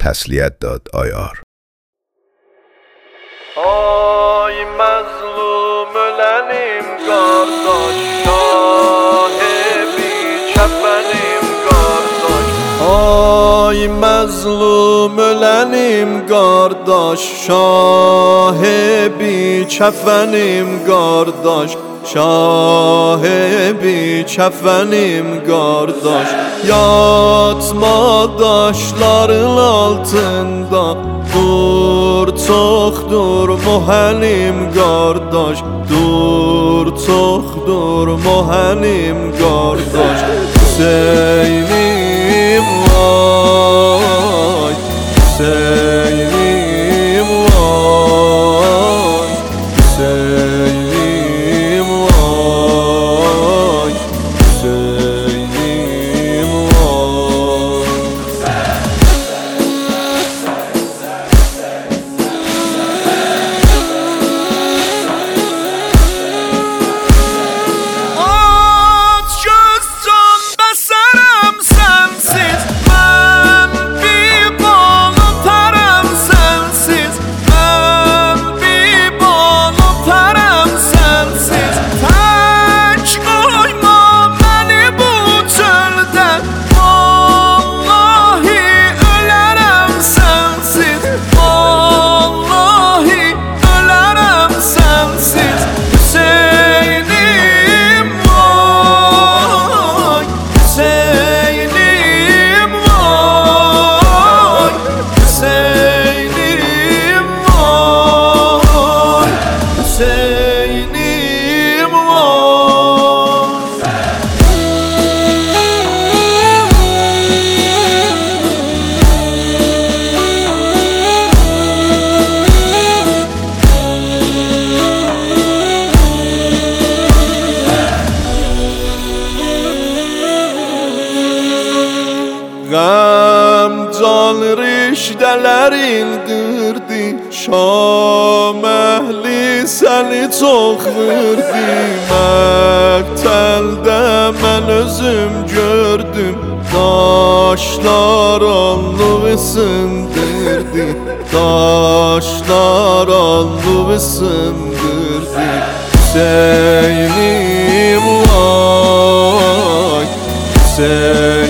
تسلیت داد آیار. آی مظلوم لنیم گارداش، شاه بی کفنیم گارداش. آی مظلوم لنیم گارداش، شاه بی کفنیم گارداش. شاه بی kefenim kardeş, yatma daşların altında. Dur çoxdur mühənim kardeş, dur çoxdur mühənim kardeş. Hüseynim vay, Hüseynim vay, Hüseynim vay, Hüseynim vay. Aç göz can bəsərəm sənsiz, mən bir balım tərəm sənsiz, mən bir balım tərəm sənsiz. Tək qoyma məni bu çöldə, vallahi ölərəm sənsiz, vallahi ölərəm sənsiz. Hüseynim vay, Hüseynim vay, Hüseynim vay, Hüseynim Qəm can rişdələr indirdi, Şam əhli səni çox vurdu. Məqtəldə mən özüm gördüm, daşlar alnımı sındırdı, daşlar alnımı sındırdı. Hüseynim vay, Hüseynim